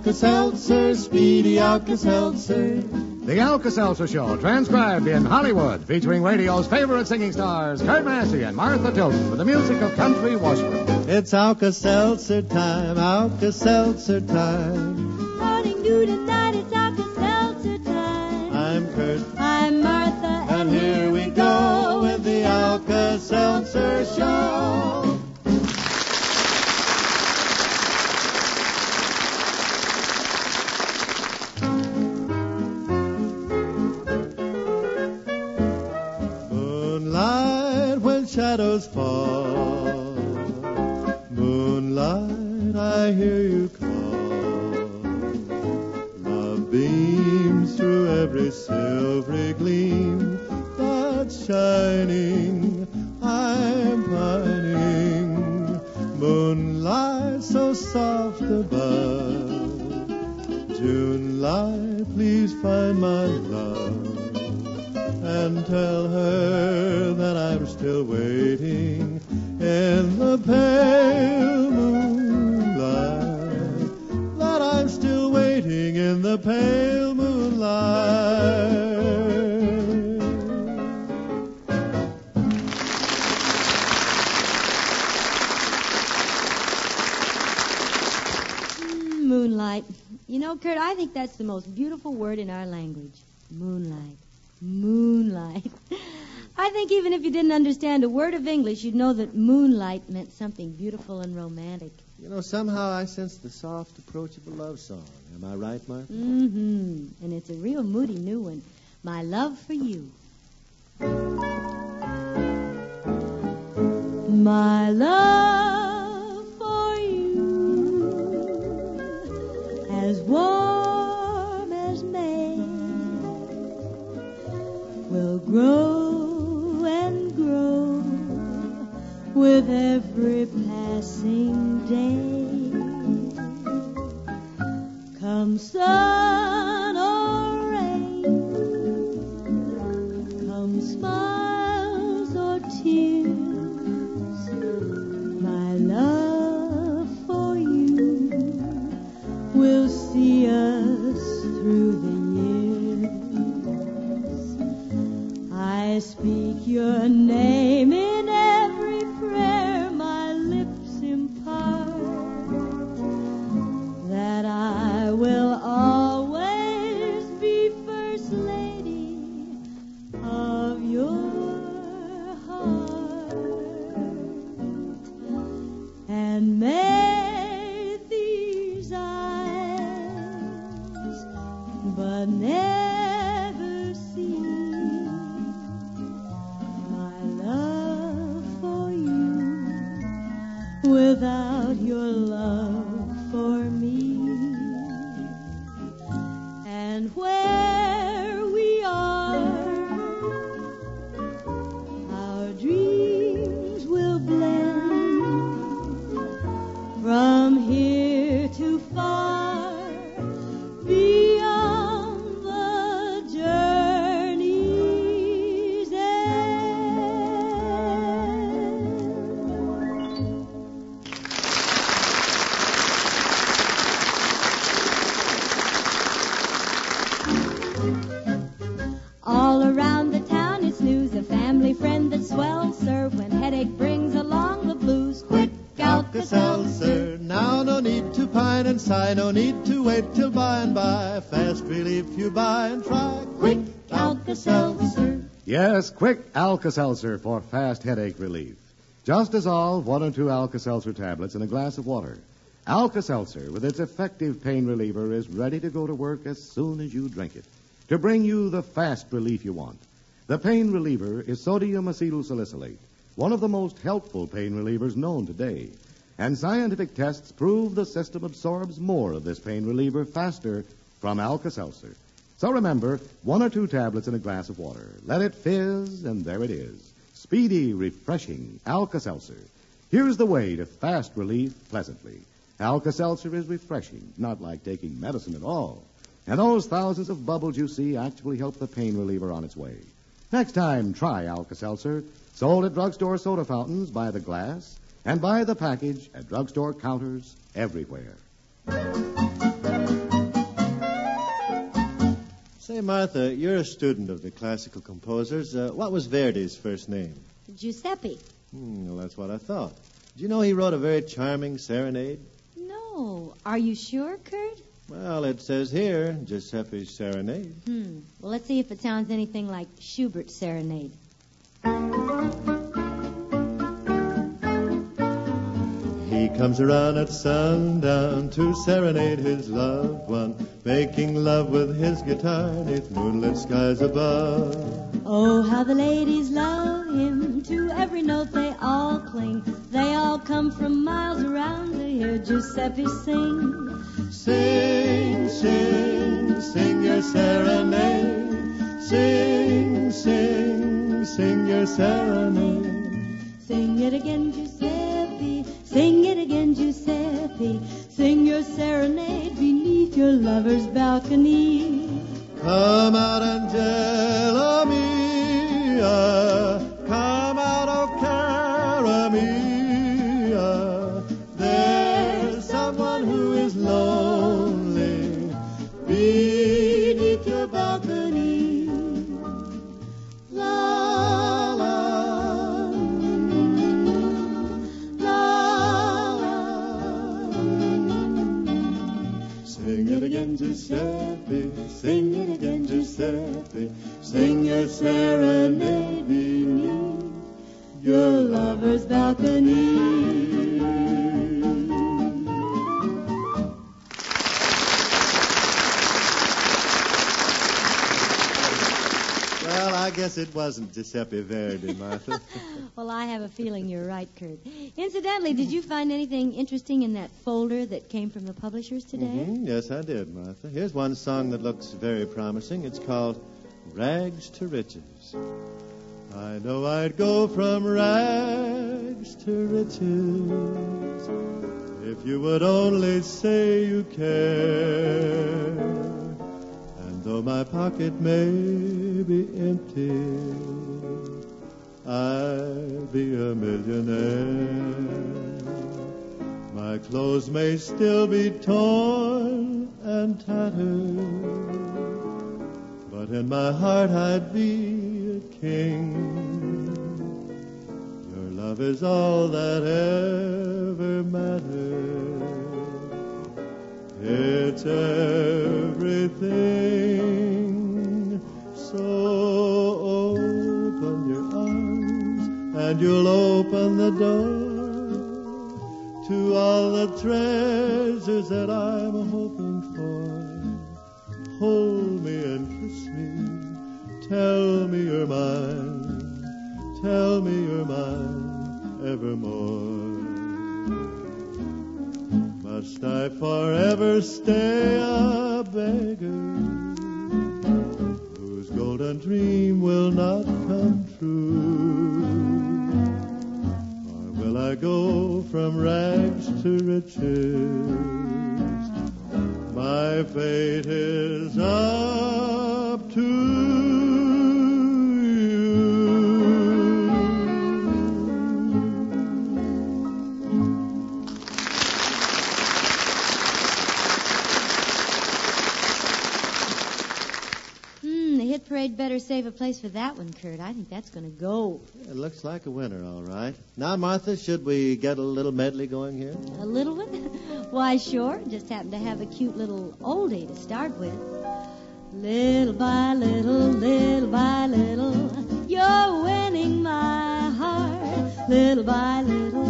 Alka-Seltzer, Speedy Alka-Seltzer. The Alka-Seltzer Show, transcribed in Hollywood, featuring radio's favorite singing stars, Kurt Massey and Martha Tilton, with the music of Country Washburn. It's Alka-Seltzer time, Alka-Seltzer time. Morning, noon, and night, it's Alka-Seltzer time. I'm Kurt. I'm Martha. And here we go with the Alka-Seltzer Show. Moonlight when shadows fall. Moonlight, I hear you call. Love beams through every silvery gleam that's shining. I'm pining. Moonlight so soft above. June light, please find my love and tell her that I'm still waiting in the pale moonlight, that I'm still waiting in the pale moonlight. Moonlight. You know, Kurt, I think that's the most beautiful word in our language. Moonlight. Moonlight. I think even if you didn't understand a word of English, you'd know that moonlight meant something beautiful and romantic. You know, somehow I sense the soft approach of a love song. Am I right, Martha? Mm-hmm. And it's a real moody new one. My love for you. My love for you, as warm as May, will grow and grow with every passing day. Come sun or rain, come smiles or tears, my love for you will see us through the years. I speak your name in every prayer my lips impart, that I will always be first lady of your heart. And may these eyes but never see my love for you without your love for me. And where we are, our dreams will blend from here to far beyond the journey's end. All around the town it's news, a family friend that swells serve when headache brings along the blues. Quick Alka-Seltzer, now no need to pine and sigh, no need to wait till by and by. Fast relief you buy and try. Quick Alka-Seltzer. Yes, Quick Alka-Seltzer for fast headache relief. Just dissolve 1 or 2 Alka-Seltzer tablets in a glass of water. Alka-Seltzer, with its effective pain reliever, is ready to go to work as soon as you drink it, to bring you the fast relief you want. The pain reliever is sodium acetylsalicylate, one of the most helpful pain relievers known today. And scientific tests prove the system absorbs more of this pain reliever faster from Alka-Seltzer. So remember, 1 or 2 tablets in a glass of water. Let it fizz, and there it is. Speedy, refreshing Alka-Seltzer. Here's the way to fast relief pleasantly. Alka-Seltzer is refreshing, not like taking medicine at all. And those thousands of bubbles you see actually help the pain reliever on its way. Next time, try Alka-Seltzer, sold at drugstore soda fountains by the glass and by the package at drugstore counters everywhere. Say, Martha, you're a student of the classical composers. What was Verdi's first name? Giuseppe. Well, that's what I thought. Did you know he wrote a very charming serenade? No. Are you sure, Kurt? Well, it says here, Giuseppe's Serenade. Well, let's see if it sounds anything like Schubert's Serenade. He comes around at sundown to serenade his loved one, making love with his guitar neath moonlit skies above. Oh, how the ladies love him. To every note they all cling. They all come from miles around to hear Giuseppe sing. Sing, sing, sing your serenade. Sing, sing, sing your serenade. Sing it again, Giuseppe. Sing it again, Giuseppe. Sing your serenade beneath your lover's balcony. Come out, Angela mia. Come out, oh cara mia. There's someone who is lonely beneath your balcony. La la, la la. Sing it again, Giuseppe. Sing it again, Giuseppe. Sing your serenade beneath your lover's balcony. Well, I guess it wasn't Giuseppe Verdi, Martha. Well, I have a feeling you're right, Kurt. Incidentally, did you find anything interesting in that folder that came from the publishers today? Yes, I did, Martha. Here's one song that looks very promising. It's called Rags to Riches. I know I'd go from rags to riches if you would only say you care. And though my pocket may be empty, I'd be a millionaire. My clothes may still be torn and tattered, but in my heart I'd be a king. Your love is all that ever mattered. It's everything. So open your arms and you'll open the door to all the treasures that I'm hoping for. Hold me and kiss me. Tell me you're mine. Tell me you're mine evermore. Must I forever stay a beggar whose golden dream will not come true? Or will I go from rags to riches? My fate is up to you. The hit parade better save a place for that one, Kurt. I think that's going to go. It looks like a winner, all right. Now, Martha, should we get a little medley going here? A little one? Why, sure. Just happen to have a cute little oldie to start with. Little by little, you're winning my heart. Little by little,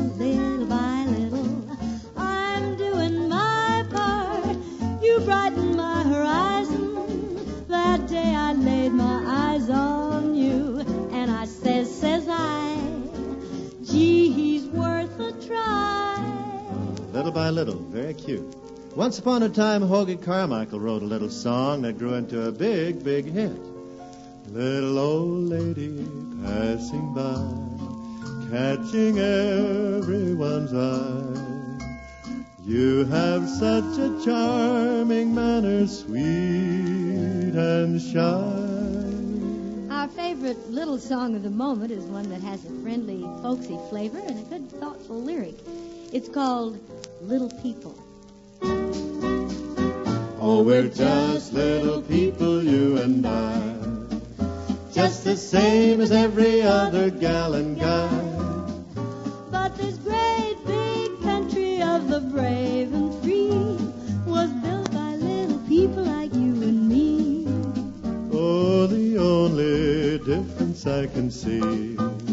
I'm doing my part. You brighten my horizon. That day I laid my eyes on you, and I says I, gee, he's worth a try. Little by little, very cute. Once upon a time, Hoagie Carmichael wrote a little song that grew into a big, big hit. Little old lady passing by, catching everyone's eye. You have such a charming manner, sweet and shy. Our favorite little song of the moment is one that has a friendly, folksy flavor and a good, thoughtful lyric. It's called Little People. Oh, we're just little people, you and I. Just the same as every other gal and guy. But this great big country of the brave and free was built by little people like you and me. Oh, the only difference I can see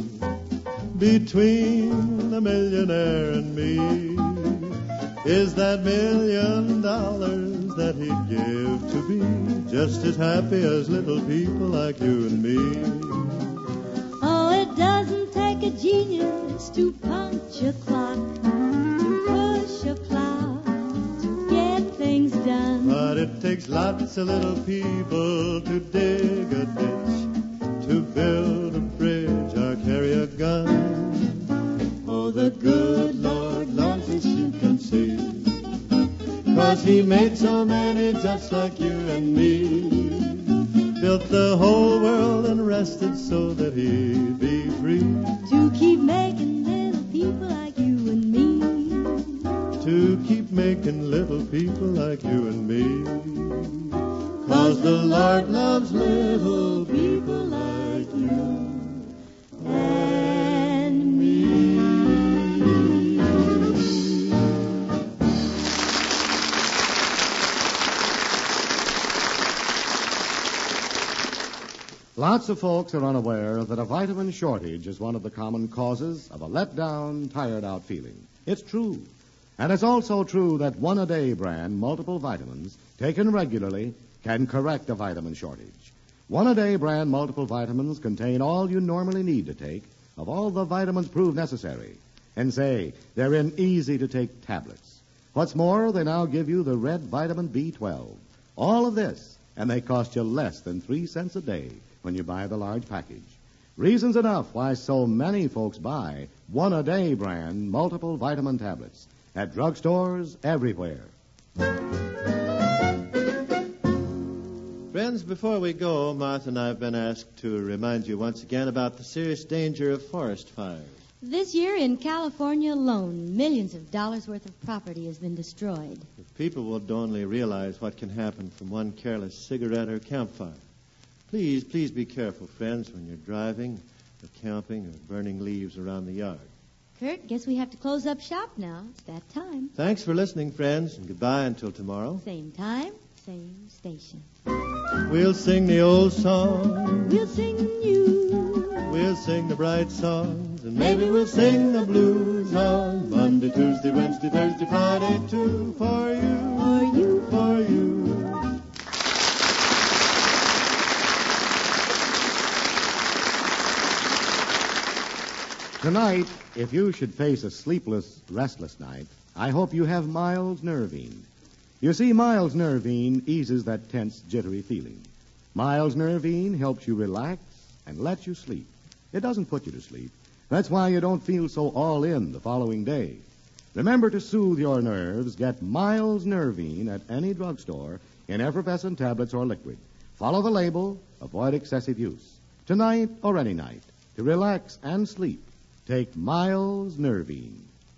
between a millionaire and me is that $1 million that he'd give to be just as happy as little people like you and me. Oh, it doesn't take a genius to punch a clock, to push a plow, to get things done. But it takes lots of little people to dig a ditch, to build a bridge or carry a gun. Oh, the good Lord loves us, you can see, 'cause he made so many just like you and me. Built the whole world and rested so that he'd be free. To keep making little people like you and me. To keep making little people like you and me. 'Cause the Lord loves little people like you and me. Lots of folks are unaware that a vitamin shortage is one of the common causes of a let-down, tired-out feeling. It's true. And it's also true that one-a-day brand multiple vitamins, taken regularly, can correct a vitamin shortage. One-a-day brand multiple vitamins contain all you normally need to take of all the vitamins proved necessary. And say, they're in easy-to-take tablets. What's more, they now give you the red vitamin B12. All of this, and they cost you less than 3 cents a day when you buy the large package. Reasons enough why so many folks buy one-a-day brand multiple vitamin tablets at drugstores everywhere. Friends, before we go, Martha and I have been asked to remind you once again about the serious danger of forest fires. This year in California alone, millions of dollars worth of property has been destroyed. If people would only realize what can happen from one careless cigarette or campfire. Please be careful, friends, when you're driving or camping or burning leaves around the yard. Kurt, guess we have to close up shop now. It's that time. Thanks for listening, friends, and goodbye until tomorrow. Same time, same station. We'll sing the old song. We'll sing the new. We'll sing the bright songs, and maybe we'll sing the blues on Monday, Tuesday, Wednesday, Thursday, Friday, too, for you. For you. For you. Tonight, if you should face a sleepless, restless night, I hope you have Miles Nervine. You see, Miles Nervine eases that tense, jittery feeling. Miles Nervine helps you relax and lets you sleep. It doesn't put you to sleep. That's why you don't feel so all in the following day. Remember to soothe your nerves. Get Miles Nervine at any drugstore in effervescent tablets or liquid. Follow the label. Avoid excessive use. Tonight or any night, to relax and sleep, take Miles Nervine.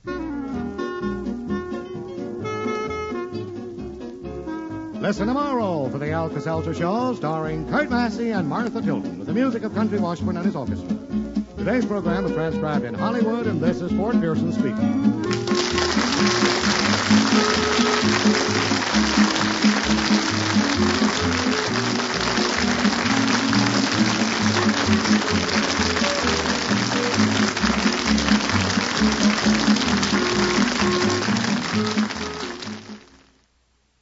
Listen tomorrow for the Alka-Seltzer Show, starring Kurt Massey and Martha Tilton, with the music of Country Washburn and his orchestra. Today's program was transcribed in Hollywood, and this is Fort Pearson speaking.